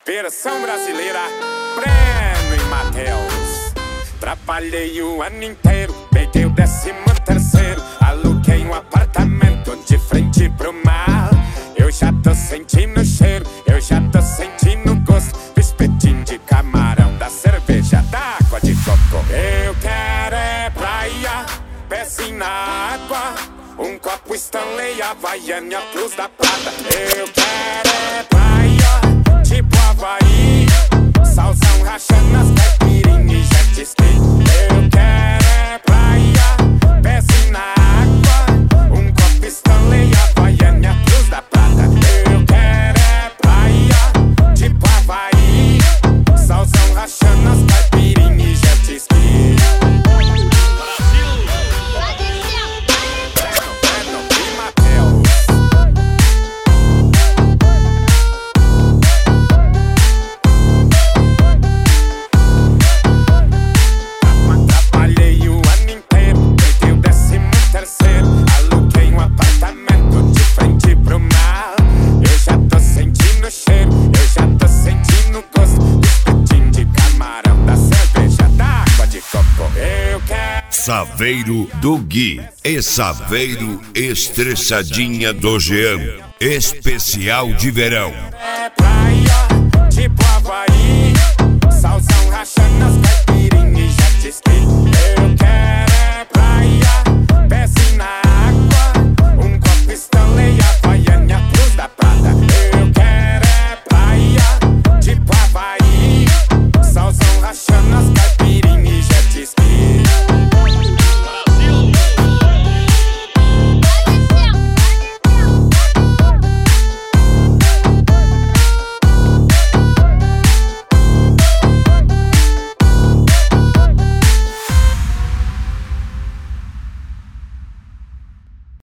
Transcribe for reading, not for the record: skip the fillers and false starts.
Versão brasileira, Breno e Matheus. Trabalhei o ano inteiro, peguei o 13º, aluguei um apartamento de frente pro mar. Eu já tô sentindo o cheiro, eu já tô sentindo o gosto do espetinho de camarão, da cerveja, da água de coco. Eu quero é praia, pezinho na água, um copo Stanley, Havaiana, Plus da Prata. Eu quero é praia, tipo Havaí, salsão rachando as caipirinhas e jet ski. Eu quero é praia, pezinho na água, um copo Stanley, Havaiana, Plus da Prata. Eu quero é praia, tipo Havaí, salsão rachando as caipirinhas e jet ski. Saveiro do Gui e Saveiro Estressadinha do Jean. Especial de verão. É praia.